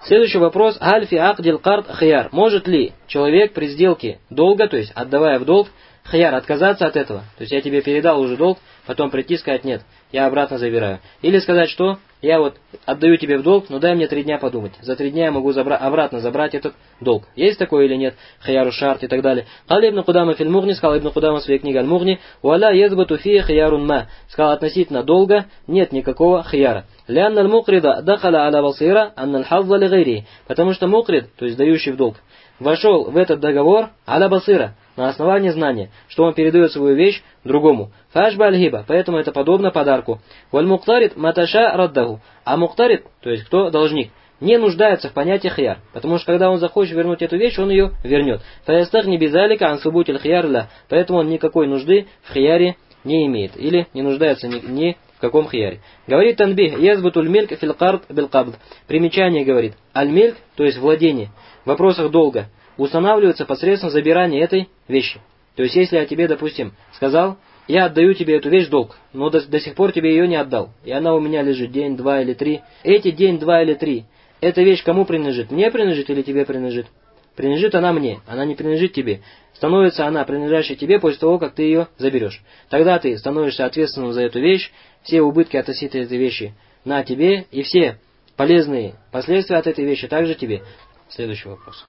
Следующий вопрос. Альфи акдил карт хияр. Может ли человек при сделке долга, то есть отдавая в долг, хияр, отказаться от этого? То есть я тебе передал уже долг, потом прийти и сказать нет, я обратно забираю. Или сказать, что я вот отдаю тебе в долг, но дай мне 3 дня подумать. За 3 дня я могу обратно забрать этот долг. Есть такое или нет? Хияру шарт и так далее. Кали ибн Кудама филь Мугни, сказал ибн Кудама в своей книге Аль-Мугни, уаля езбату фия хиярун ма. Сказал, относительно долга нет никакого хияра. Лянна аль-мукрида дахаля аля басира, анна аль-хазза ли гайри. Потому что мукрид, то есть дающий в долг, вошел в этот договор аля басира, на основании знания, что он передает свою вещь другому. Фашба аль-хиба, поэтому это подобно подарку. Валь муктарид маташа раддаху. А муктарид, то есть кто должник, не нуждается в понятии хияр, потому что когда он захочет вернуть эту вещь, он ее вернет. Фаястахни бизалика ан субутиль хияр ля. Поэтому он никакой нужды в хияре не имеет, или не нуждается ни в каком хияре. Говорит Танбих, язбутуль мильк фил кард бил кабд. Примечание говорит, аль-мильк, то есть владение, в вопросах долга, устанавливается посредством забирания этой вещи. То есть, если я тебе, допустим, сказал, я отдаю тебе эту вещь долг, но до сих пор тебе ее не отдал, и она у меня лежит день, 2 или 3. Эти день, 2 или 3, эта вещь кому принадлежит? Мне принадлежит или тебе принадлежит? Принадлежит она мне, она не принадлежит тебе. Становится она принадлежащей тебе после того, как ты ее заберешь. Тогда ты становишься ответственным за эту вещь, все убытки относительно этой вещи на тебе, и все полезные последствия от этой вещи также тебе. Следующий вопрос.